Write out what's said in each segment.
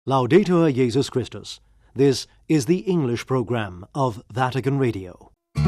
Laudetur Jesus Christus. This is the English program of Vatican Radio.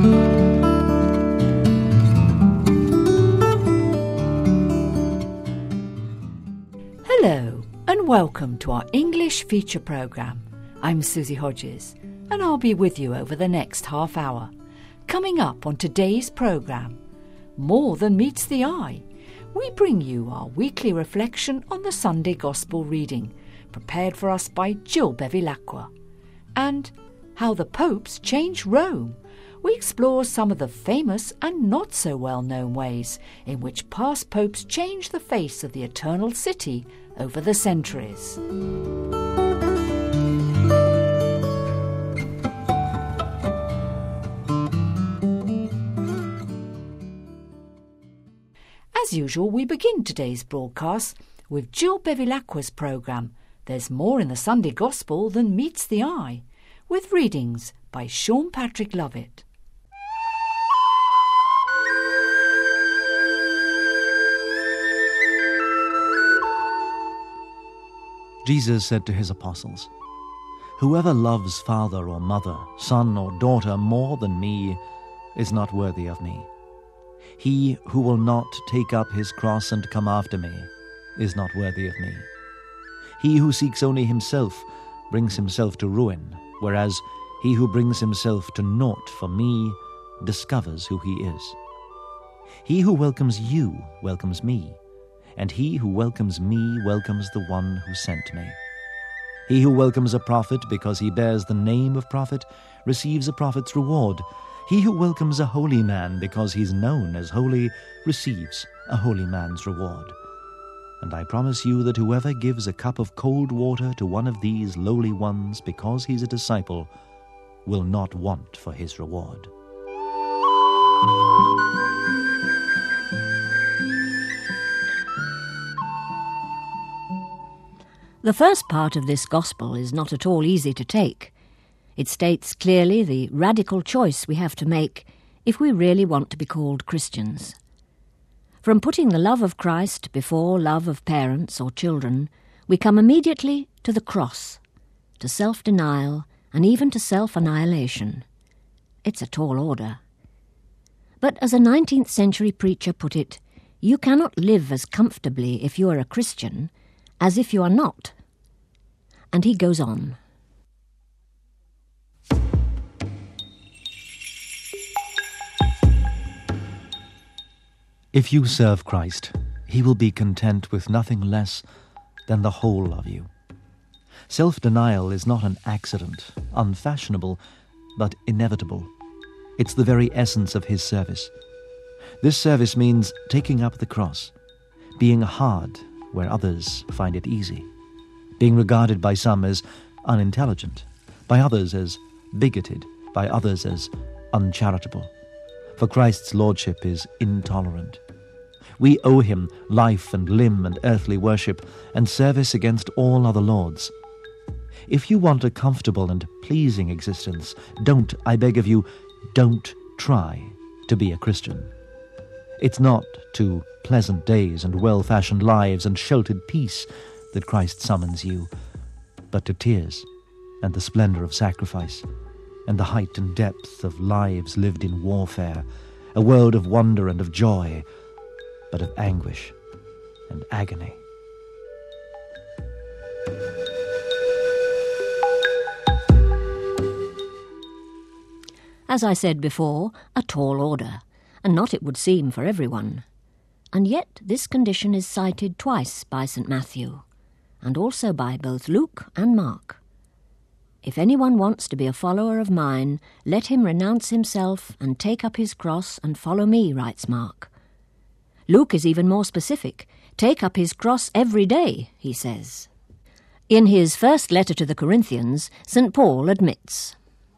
Hello and welcome to our English feature program. I'm Susie Hodges and I'll be with you over the next half hour. Coming up on today's program, More Than Meets the Eye, we bring you our weekly reflection on the Sunday Gospel reading, prepared for us by Jill Bevilacqua. And How the Popes Changed Rome. We explore some of the famous and not so well-known ways in which past popes changed the face of the Eternal City over the centuries. As usual, we begin today's broadcast with Jill Bevilacqua's programme, There's More in the Sunday Gospel Than Meets the Eye, with readings by Sean Patrick Lovett. Jesus said to his apostles, "Whoever loves father or mother, son or daughter more than me is not worthy of me. He who will not take up his cross and come after me is not worthy of me. He who seeks only himself brings himself to ruin, whereas he who brings himself to naught for me discovers who he is. He who welcomes you welcomes me, and he who welcomes me welcomes the one who sent me. He who welcomes a prophet because he bears the name of prophet receives a prophet's reward. He who welcomes a holy man because he's known as holy receives a holy man's reward. And I promise you that whoever gives a cup of cold water to one of these lowly ones because he's a disciple will not want for his reward." The first part of this gospel is not at all easy to take. It states clearly the radical choice we have to make if we really want to be called Christians. From putting the love of Christ before love of parents or children, we come immediately to the cross, to self-denial, and even to self-annihilation. It's a tall order. But as a 19th century preacher put it, you cannot live as comfortably if you are a Christian as if you are not. And he goes on. If you serve Christ, he will be content with nothing less than the whole of you. Self-denial is not an accident, unfashionable, but inevitable. It's the very essence of his service. This service means taking up the cross, being hard where others find it easy, being regarded by some as unintelligent, by others as bigoted, by others as uncharitable. For Christ's lordship is intolerant. We owe him life and limb and earthly worship and service against all other lords. If you want a comfortable and pleasing existence, I beg of you, don't try to be a Christian. It's not to pleasant days and well-fashioned lives and sheltered peace that Christ summons you, but to tears and the splendor of sacrifice and the height and depth of lives lived in warfare, a world of wonder and of joy, but of anguish and agony. As I said before, a tall order, and not, it would seem, for everyone. And yet this condition is cited twice by St. Matthew, and also by both Luke and Mark. "If anyone wants to be a follower of mine, let him renounce himself and take up his cross and follow me," writes Mark. Luke is even more specific. "Take up his cross every day," he says. In his first letter to the Corinthians, St. Paul admits,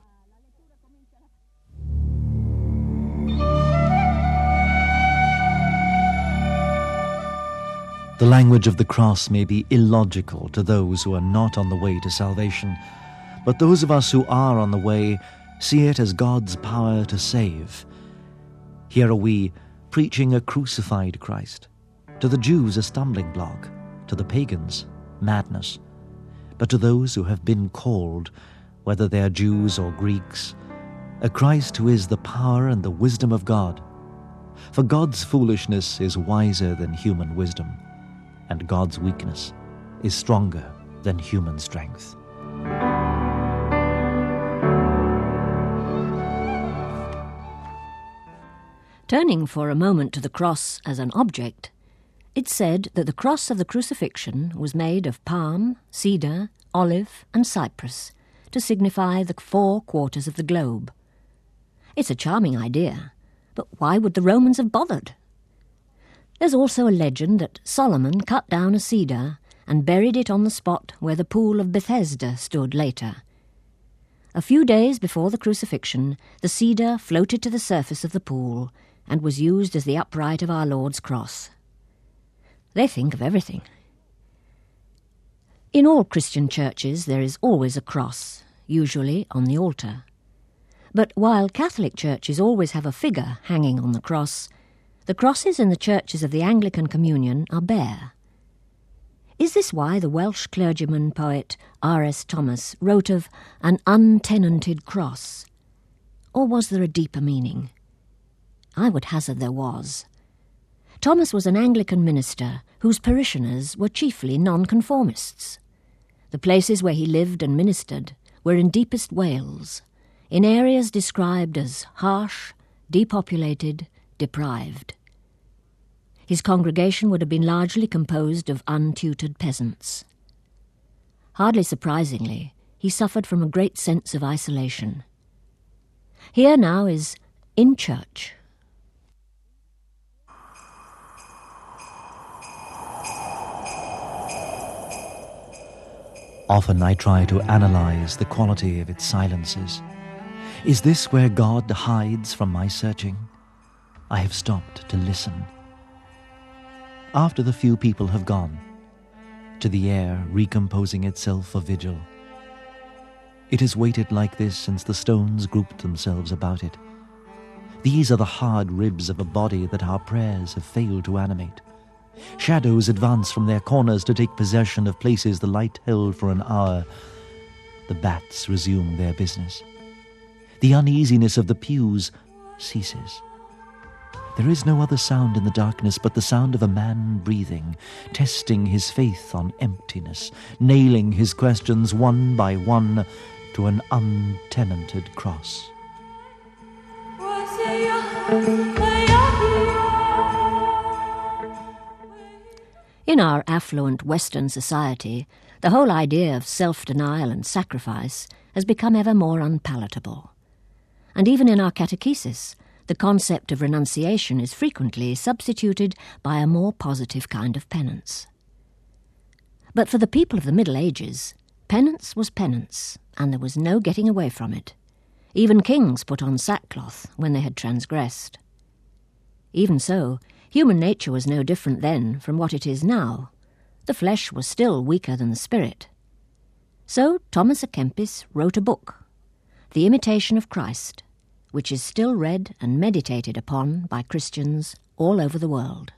The language of the cross may be illogical to those who are not on the way to salvation, but those of us who are on the way see it as God's power to save. Here are we preaching a crucified Christ, to the Jews a stumbling block, to the pagans madness. but to those who have been called, whether they are Jews or Greeks, a Christ who is the power and the wisdom of God. For God's foolishness is wiser than human wisdom, and God's weakness is stronger than human strength. Turning for a moment to the cross as an object, it's said that the cross of the crucifixion was made of palm, cedar, olive, and cypress to signify the 4 quarters of the globe. It's a charming idea, but why would the Romans have bothered? There's also a legend that Solomon cut down a cedar and buried it on the spot where the pool of Bethesda stood later. A few days before the crucifixion, the cedar floated to the surface of the pool and was used as the upright of our Lord's cross. They think of everything. In all Christian churches there is always a cross, usually on the altar. But while Catholic churches always have a figure hanging on the cross, the crosses in the churches of the Anglican Communion are bare. Is this why the Welsh clergyman poet R.S. Thomas wrote of an untenanted cross? Or was there a deeper meaning? I would hazard there was. Thomas was an Anglican minister whose parishioners were chiefly nonconformists. The places where he lived and ministered were in deepest Wales, in areas described as harsh, depopulated, deprived. His congregation would have been largely composed of untutored peasants. Hardly surprisingly, he suffered from a great sense of isolation. Here now is In Church. Often I try to analyze the quality of its silences. Is this where God hides from my searching? I have stopped to listen. After the few people have gone, to the air recomposing itself for vigil. It has waited like this since the stones grouped themselves about it. These are the hard ribs of a body that our prayers have failed to animate. Shadows advance from their corners to take possession of places the light held for an hour. The bats resume their business. The uneasiness of the pews ceases. There is no other sound in the darkness but the sound of a man breathing, testing his faith on emptiness, nailing his questions one by one to an untenanted cross. In our affluent Western society, the whole idea of self-denial and sacrifice has become ever more unpalatable. And even in our catechesis, the concept of renunciation is frequently substituted by a more positive kind of penance. But for the people of the Middle Ages, penance was penance, and there was no getting away from it. Even kings put on sackcloth when they had transgressed. Even so, human nature was no different then from what it is now. The flesh was still weaker than the spirit. So Thomas à Kempis wrote a book, The Imitation of Christ, which is still read and meditated upon by Christians all over the world.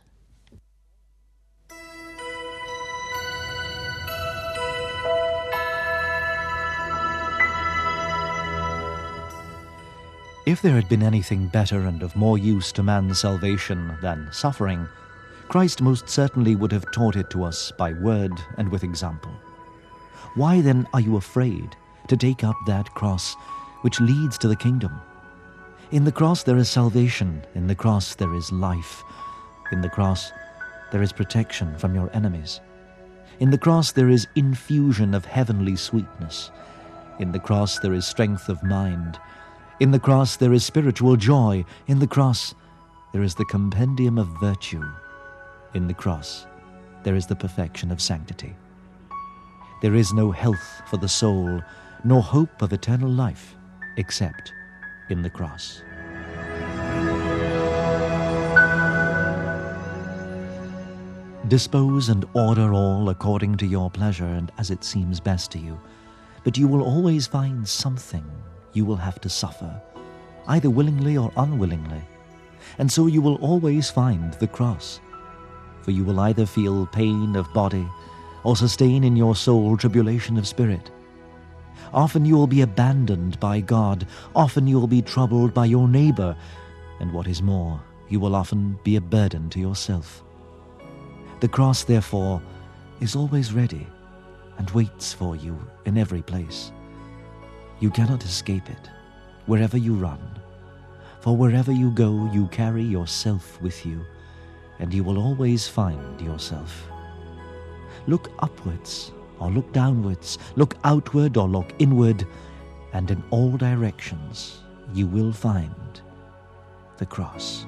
If there had been anything better and of more use to man's salvation than suffering, Christ most certainly would have taught it to us by word and with example. Why then are you afraid to take up that cross which leads to the kingdom? In the cross there is salvation, in the cross there is life, in the cross there is protection from your enemies. In the cross there is infusion of heavenly sweetness. In the cross there is strength of mind. In the cross there is spiritual joy. In the cross there is the compendium of virtue. In the cross there is the perfection of sanctity. There is no health for the soul, nor hope of eternal life, except in the cross. Dispose and order all according to your pleasure and as it seems best to you, but you will always find something you will have to suffer, either willingly or unwillingly, and so you will always find the cross, for you will either feel pain of body or sustain in your soul tribulation of spirit. Often you will be abandoned by God, often you will be troubled by your neighbour, and what is more, you will often be a burden to yourself. The cross, therefore, is always ready and waits for you in every place. You cannot escape it, wherever you run, for wherever you go, you carry yourself with you, and you will always find yourself. Look upwards or look downwards, look outward or look inward, and in all directions you will find the cross.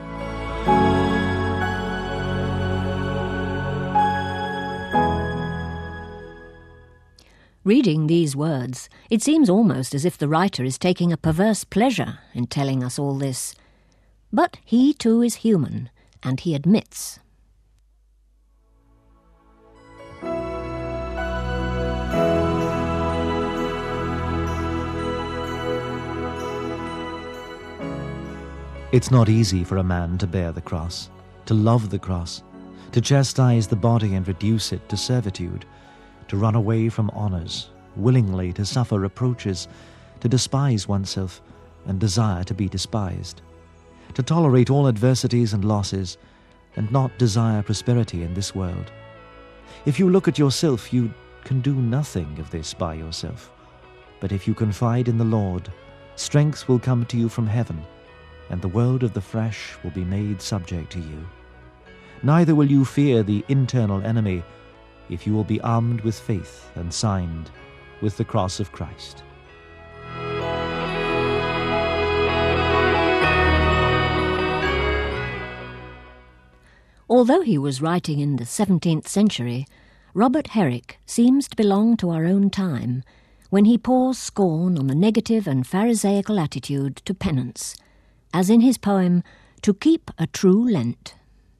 Reading these words, it seems almost as if the writer is taking a perverse pleasure in telling us all this. But he too is human, and he admits. It's not easy for a man to bear the cross, to love the cross, to chastise the body and reduce it to servitude, to run away from honours, willingly to suffer reproaches, to despise oneself and desire to be despised, to tolerate all adversities and losses, and not desire prosperity in this world. If you look at yourself, you can do nothing of this by yourself. But if you confide in the Lord, strength will come to you from heaven, and the world of the flesh will be made subject to you. Neither will you fear the internal enemy, if you will be armed with faith and signed with the cross of Christ. Although he was writing in the 17th century, Robert Herrick seems to belong to our own time, when he pours scorn on the negative and pharisaical attitude to penance, as in his poem, To Keep a True Lent.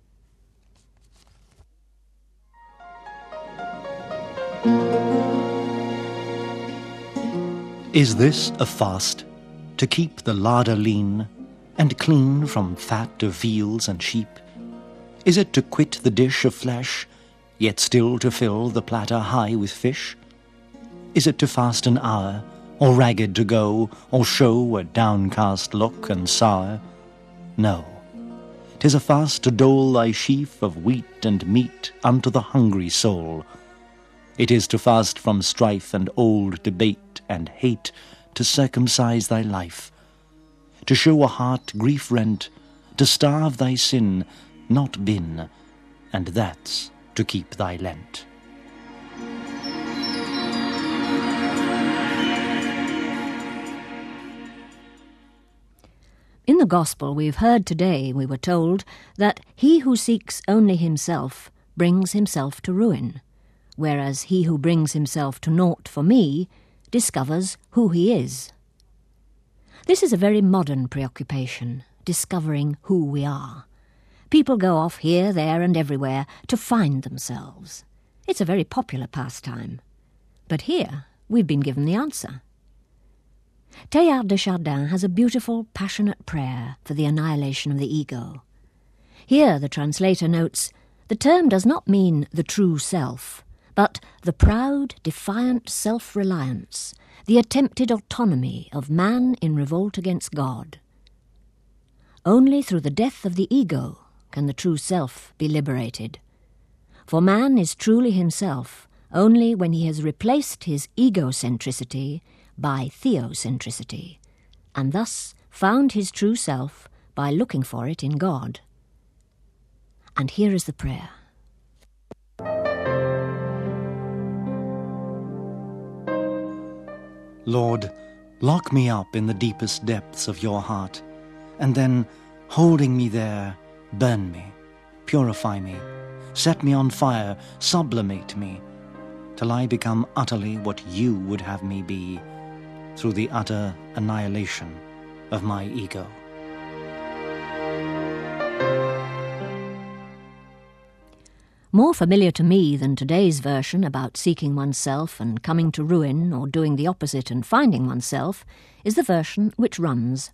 Is this a fast, to keep the larder lean, and clean from fat of veals and sheep? Is it to quit the dish of flesh, yet still to fill the platter high with fish? Is it to fast an hour, or ragged to go, or show a downcast look and sour? No, 'tis a fast to dole thy sheaf of wheat and meat unto the hungry soul. It is to fast from strife and old debate and hate, to circumcise thy life, to show a heart grief-rent, to starve thy sin, not bin, and that's to keep thy Lent. In the Gospel we've heard today, we were told that he who seeks only himself brings himself to ruin, whereas he who brings himself to naught for me discovers who he is. This is a very modern preoccupation, discovering who we are. People go off here, there and everywhere to find themselves. It's a very popular pastime. But here we've been given the answer. Teilhard de Chardin has a beautiful, passionate prayer for the annihilation of the ego. Here the translator notes, the term does not mean the true self, but the proud, defiant self-reliance, the attempted autonomy of man in revolt against God. Only through the death of the ego can the true self be liberated. For man is truly himself only when he has replaced his egocentricity by theocentricity, and thus found his true self by looking for it in God. And here is the prayer. Lord, lock me up in the deepest depths of your heart, and then, holding me there, burn me, purify me, set me on fire, sublimate me, till I become utterly what you would have me be, through the utter annihilation of my ego. More familiar to me than today's version about seeking oneself and coming to ruin, or doing the opposite and finding oneself, is the version which runs,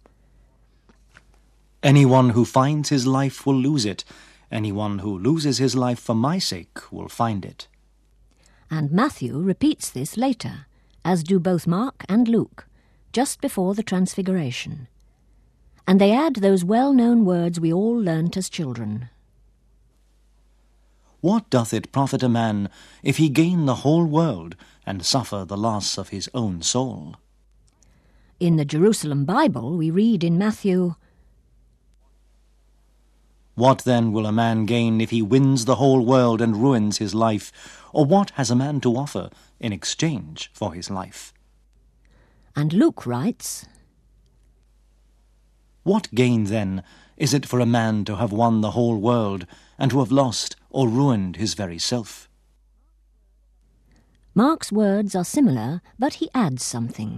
Anyone who finds his life will lose it. Anyone who loses his life for my sake will find it. and Matthew repeats this later, as do both Mark and Luke, just before the Transfiguration. And they add those well-known words we all learnt as children. What doth it profit a man if he gain the whole world and suffer the loss of his own soul? In the Jerusalem Bible we read in Matthew, What then will a man gain if he wins the whole world and ruins his life? Or what has a man to offer in exchange for his life? And Luke writes, What gain, then, is it for a man to have won the whole world and to have lost or ruined his very self? Mark's words are similar, but he adds something.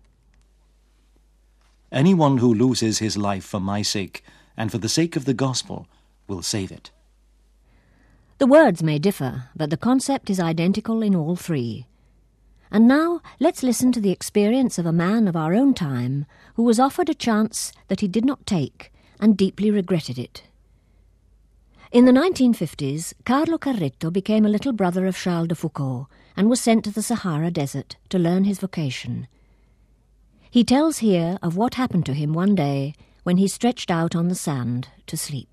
Anyone who loses his life for my sake and for the sake of the gospel will save it. The words may differ, but the concept is identical in all three. And now let's listen to the experience of a man of our own time who was offered a chance that he did not take and deeply regretted it. In the 1950s, Carlo Carretto became a little brother of Charles de Foucauld and was sent to the Sahara Desert to learn his vocation. He tells here of what happened to him one day when he stretched out on the sand to sleep.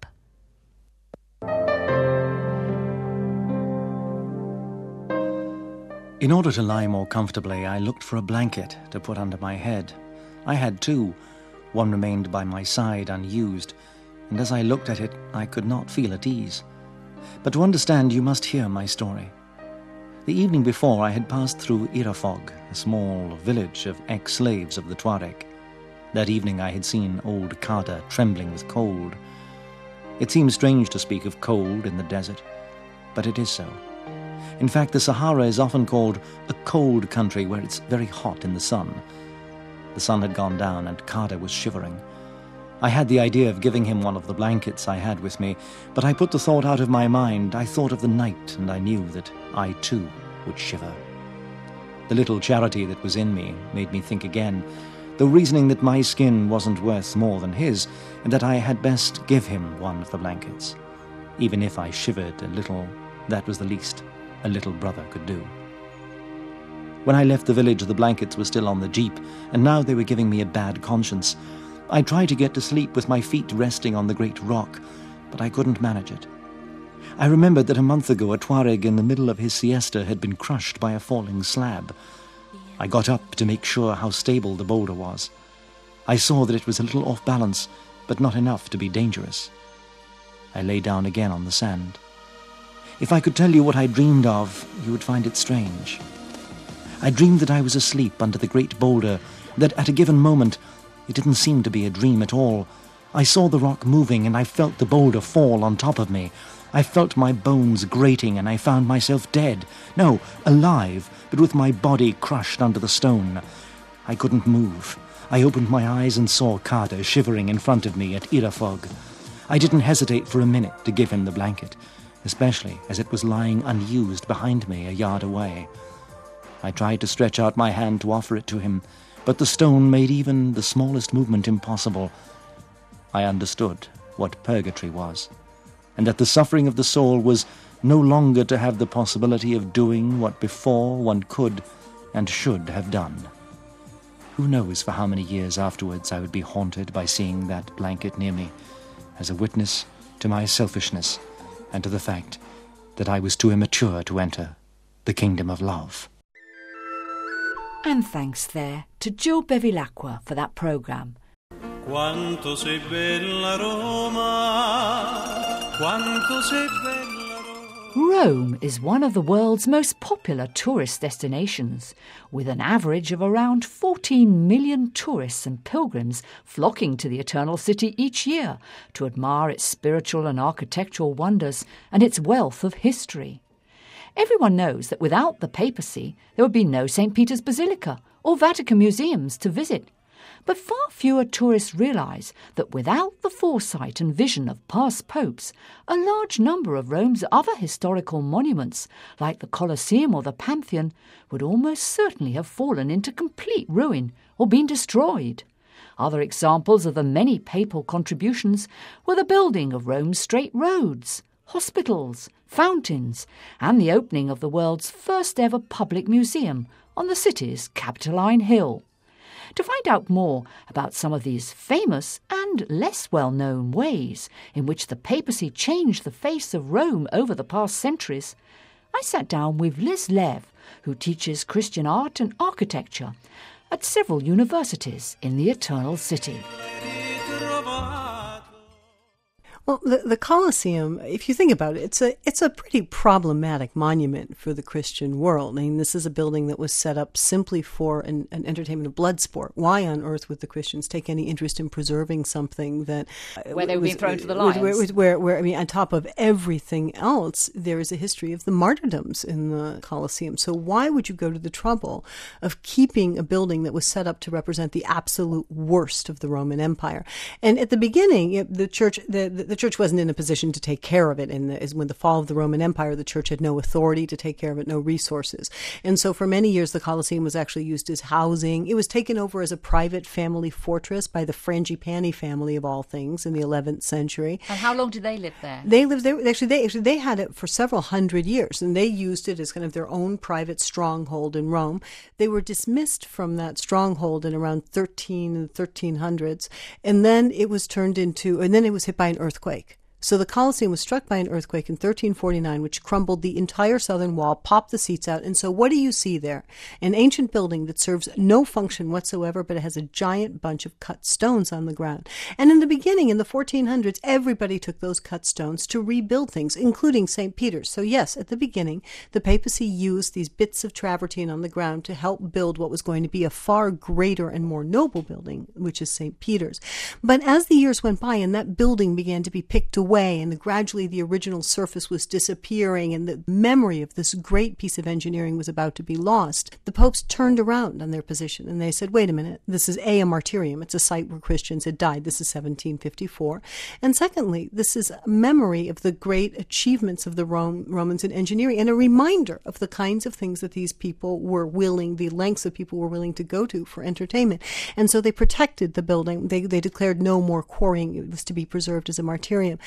In order to lie more comfortably, I looked for a blanket to put under my head. I had two. One remained by my side unused, and as I looked at it, I could not feel at ease. But to understand, you must hear my story. The evening before, I had passed through Irafog, a small village of ex-slaves of the Tuareg. That evening I had seen old Kada trembling with cold. It seems strange to speak of cold in the desert, but it is so. In fact, the Sahara is often called a cold country where it's very hot in the sun. The sun had gone down and Kada was shivering. I had the idea of giving him one of the blankets I had with me, but I put the thought out of my mind. I thought of the night, and I knew that I too would shiver. The little charity that was in me made me think again, though reasoning that my skin wasn't worth more than his, and that I had best give him one of the blankets. Even if I shivered a little, that was the least a little brother could do. When I left the village, the blankets were still on the jeep, and now they were giving me a bad conscience. I tried to get to sleep with my feet resting on the great rock, but I couldn't manage it. I remembered that a month ago a Tuareg in the middle of his siesta had been crushed by a falling slab. I got up to make sure how stable the boulder was. I saw that it was a little off balance, but not enough to be dangerous. I lay down again on the sand. If I could tell you what I dreamed of, you would find it strange. I dreamed that I was asleep under the great boulder, that at a given moment, it didn't seem to be a dream at all. I saw the rock moving and I felt the boulder fall on top of me. I felt my bones grating and I found myself dead. No, alive, but with my body crushed under the stone. I couldn't move. I opened my eyes and saw Kada shivering in front of me at Irafog. I didn't hesitate for a minute to give him the blanket, especially as it was lying unused behind me a yard away. I tried to stretch out my hand to offer it to him, but the stone made even the smallest movement impossible. I understood what purgatory was, and that the suffering of the soul was no longer to have the possibility of doing what before one could and should have done. Who knows for how many years afterwards I would be haunted by seeing that blanket near me, as a witness to my selfishness and to the fact that I was too immature to enter the kingdom of love. And thanks there to Jill Bevilacqua for that programme. Quanto sei bella Roma, quanto sei bella Roma. Rome is one of the world's most popular tourist destinations, with an average of around 14 million tourists and pilgrims flocking to the Eternal City each year to admire its spiritual and architectural wonders and its wealth of history. Everyone knows that without the papacy, there would be no St. Peter's Basilica or Vatican museums to visit. But far fewer tourists realise that without the foresight and vision of past popes, a large number of Rome's other historical monuments, like the Colosseum or the Pantheon, would almost certainly have fallen into complete ruin or been destroyed. Other examples of the many papal contributions were the building of Rome's straight roads, hospitals, fountains, and the opening of the world's first ever public museum on the city's Capitoline Hill. To find out more about some of these famous and less well-known ways in which the papacy changed the face of Rome over the past centuries, I sat down with Liz Lev, who teaches Christian art and architecture at several universities in the Eternal City. Well, the Colosseum, if you think about it, it's a pretty problematic monument for the Christian world. I mean, this is a building that was set up simply for an entertainment of blood sport. Why on earth would the Christians take any interest in preserving something that where they were being thrown to the lions? Where I mean, on top of everything else, there is a history of the martyrdoms in the Colosseum. So why would you go to the trouble of keeping a building that was set up to represent the absolute worst of the Roman Empire? And at the beginning, the church wasn't in a position to take care of it. And when the fall of the Roman Empire, the church had no authority to take care of it, no resources. And so for many years, the Colosseum was actually used as housing. It was taken over as a private family fortress by the Frangipani family, of all things, in the 11th century. And how long did they live there? They lived there. They had it for several hundred years, and they used it as kind of their own private stronghold in Rome. They were dismissed from that stronghold in around 1300s, and then it was hit by an earthquake. So the Colosseum was struck by an earthquake in 1349, which crumbled the entire southern wall, popped the seats out. And so what do you see there? An ancient building that serves no function whatsoever, but it has a giant bunch of cut stones on the ground. And in the beginning, in the 1400s, everybody took those cut stones to rebuild things, including St. Peter's. So yes, at the beginning, the papacy used these bits of travertine on the ground to help build what was going to be a far greater and more noble building, which is St. Peter's. But as the years went by and that building began to be picked away, and gradually the original surface was disappearing, and the memory of this great piece of engineering was about to be lost, the popes turned around on their position and they said, wait a minute, this is a martyrium. It's a site where Christians had died. This is 1754. And secondly, this is a memory of the great achievements of the Romans in engineering, and a reminder of the kinds of things that these people were willing, the lengths that people were willing to go to for entertainment. And so they protected the building. They declared no more quarrying. It was to be preserved as a martyrium.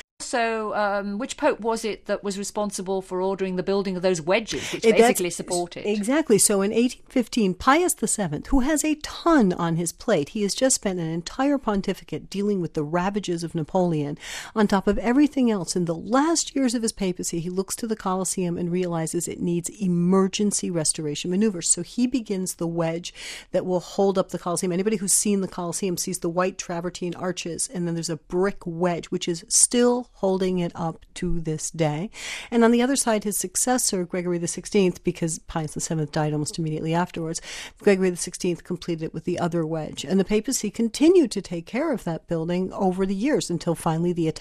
So which pope was it that was responsible for ordering the building of those wedges, which basically supported? Exactly. So in 1815, Pius VII, who has a ton on his plate, he has just spent an entire pontificate dealing with the ravages of Napoleon. On top of everything else, in the last years of his papacy, he looks to the Colosseum and realizes it needs emergency restoration maneuvers. So he begins the wedge that will hold up the Colosseum. Anybody who's seen the Colosseum sees the white travertine arches, and then there's a brick wedge, which is still holding it up to this day. And on the other side, his successor, Gregory XVI, because Pius VII died almost immediately afterwards, Gregory XVI completed it with the other wedge. And the papacy continued to take care of that building over the years until finally the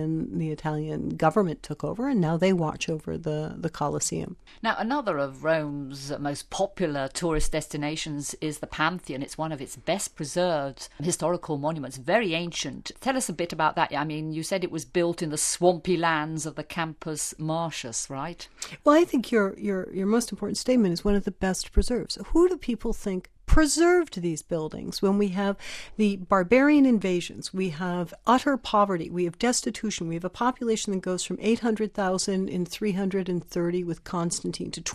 Italian government took over, and now they watch over the Colosseum. Now, another of Rome's most popular tourist destinations is the Pantheon. It's one of its best preserved historical monuments, very ancient. Tell us a bit about that. I mean, you said it was built in the swampy lands of the Campus Martius, right? Well, I think your most important statement is one of the best preserves. Who do people think preserved these buildings when we have the barbarian invasions, we have utter poverty, we have destitution, we have a population that goes from 800,000 in 330 with Constantine to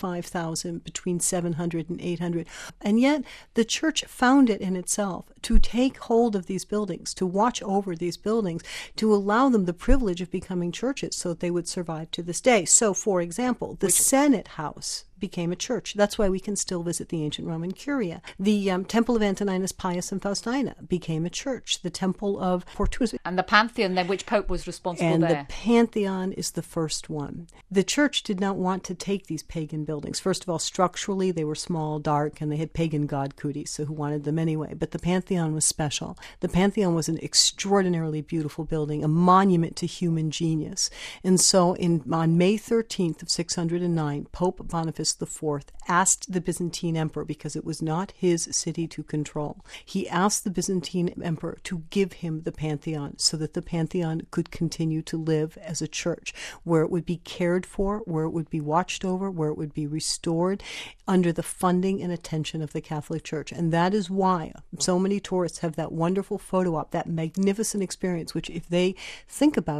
25,000 between 700 and 800. And yet the church found it in itself to take hold of these buildings, to watch over these buildings, to allow them the privilege of becoming churches so that they would survive to this day. So, for example, the Senate House became a church. That's why we can still visit the ancient Roman Curia. The Temple of Antoninus Pius and Faustina became a church. The Temple of Portuus. And the Pantheon, then, which pope was responsible and there? And the Pantheon is the first one. The church did not want to take these pagan buildings. First of all, structurally, they were small, dark, and they had pagan god cooties, so who wanted them anyway? But the Pantheon was special. The Pantheon was an extraordinarily beautiful building, a monument to human genius. And so on May 13th of 609, Pope Boniface IV asked the Byzantine emperor, because it was not his city to control, he asked the Byzantine emperor to give him the Pantheon so that the Pantheon could continue to live as a church, where it would be cared for, where it would be watched over, where it would be restored under the funding and attention of the Catholic Church. And that is why so many tourists have that wonderful photo op, that magnificent experience, which if they think about it,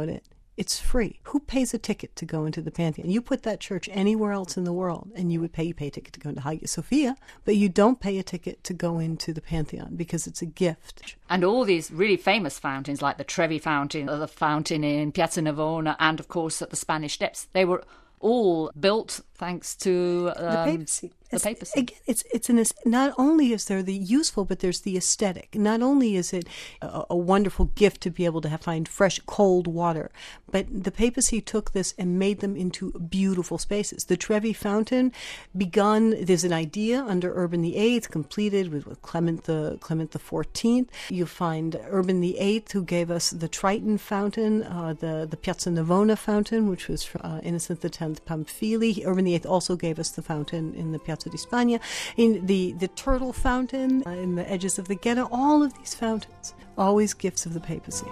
It's free. Who pays a ticket to go into the Pantheon? You put that church anywhere else in the world, and you pay a ticket to go into Hagia Sophia, but you don't pay a ticket to go into the Pantheon because it's a gift. And all these really famous fountains, like the Trevi Fountain, or the fountain in Piazza Navona, and of course at the Spanish Steps, they were all built thanks to the papacy. The papacy. Again, not only is there the useful, but there's the aesthetic. Not only is it a wonderful gift to be able to find fresh, cold water, but the papacy took this and made them into beautiful spaces. The Trevi Fountain there's an idea under Urban VIII, completed with Clement XIV. You find Urban VIII, who gave us the Triton Fountain, the Piazza Navona Fountain, which was Innocent X Pamphili. Urban VIII also gave us the fountain in the Piazza di Spagna, in the Turtle Fountain, in the edges of the ghetto. All of these fountains, always gifts of the papacy.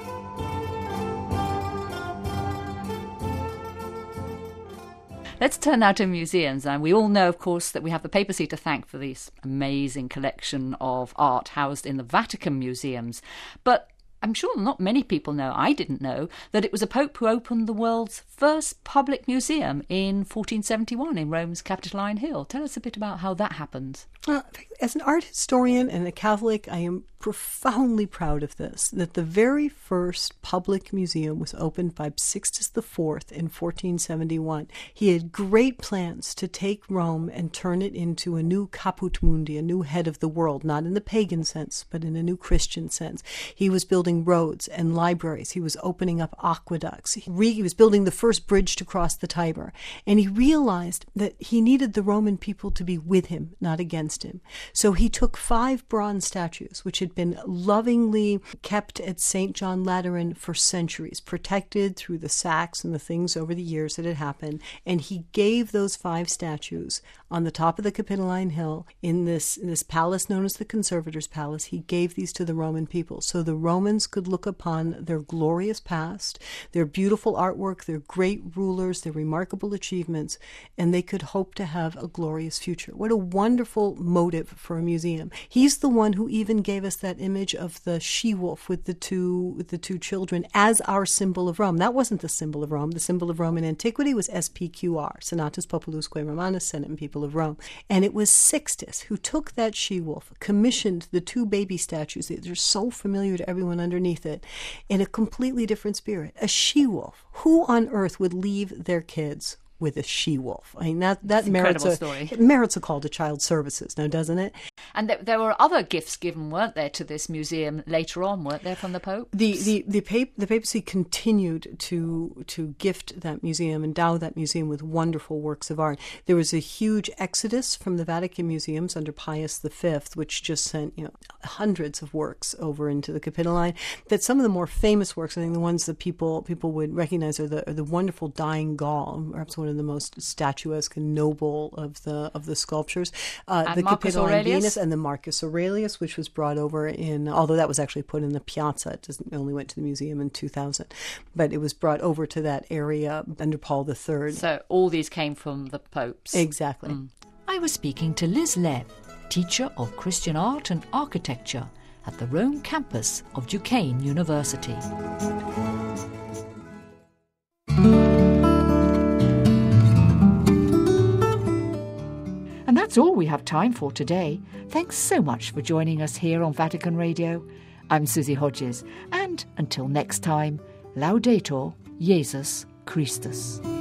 Let's turn now to museums. And we all know, of course, that we have the papacy to thank for this amazing collection of art housed in the Vatican museums. But I'm sure not many people know, I didn't know, that it was a pope who opened the world's first public museum in 1471 in Rome's Capitoline Hill. Tell us a bit about how that happened. As an art historian and a Catholic, I am profoundly proud of this, that the very first public museum was opened by Sixtus IV in 1471. He had great plans to take Rome and turn it into a new caput mundi, a new head of the world, not in the pagan sense, but in a new Christian sense. He was building roads and libraries. He was opening up aqueducts. He was building the first bridge to cross the Tiber. And he realized that he needed the Roman people to be with him, not against him. So he took 5 bronze statues, which had been lovingly kept at St. John Lateran for centuries, protected through the sacks and the things over the years that had happened, and he gave those 5 statues on the top of the Capitoline Hill in this palace known as the Conservator's Palace. He gave these to the Roman people so the Romans could look upon their glorious past, their beautiful artwork, their great rulers, their remarkable achievements, and they could hope to have a glorious future. What a wonderful motive for a museum. He's the one who even gave us that image of the she-wolf with the two children as our symbol of Rome. That wasn't the symbol of Rome. The symbol of Rome in antiquity was SPQR, Senatus Populusque Romanus, Senate and People of Rome. And it was Sixtus who took that she-wolf, commissioned the 2 baby statues that are so familiar to everyone underneath it, in a completely different spirit. A she-wolf. Who on earth would leave their kids with a she-wolf? I mean, that merits a call to child services, now doesn't it? And there were other gifts given, weren't there, to this museum later on, weren't there, from the Pope? The papacy continued to gift that museum, endow that museum with wonderful works of art. There was a huge exodus from the Vatican museums under Pius V, which just sent hundreds of works over into the Capitoline. That some of the more famous works, I think the ones that people would recognize are the wonderful Dying Gaul, perhaps one of the most statuesque and noble of the sculptures. The Capitoline Venus and the Marcus Aurelius, which was brought over although that was actually put in the Piazza, it only went to the museum in 2000, but it was brought over to that area under Paul III. So all these came from the popes. Exactly. I was speaking to Liz Lev, teacher of Christian art and architecture at the Rome campus of Duquesne University. And that's all we have time for today. Thanks so much for joining us here on Vatican Radio. I'm Susie Hodges, and until next time, Laudetur Jesus Christus.